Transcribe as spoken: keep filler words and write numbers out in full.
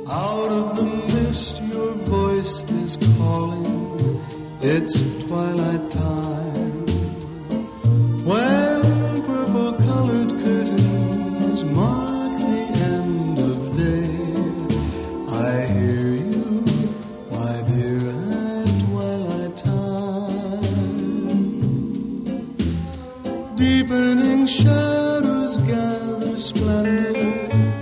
Out of the mist your voice is calling. It's twilight time. When purple-colored curtains mark the end of day, I hear you, my dear, at twilight time. Deepening shadows gather splendor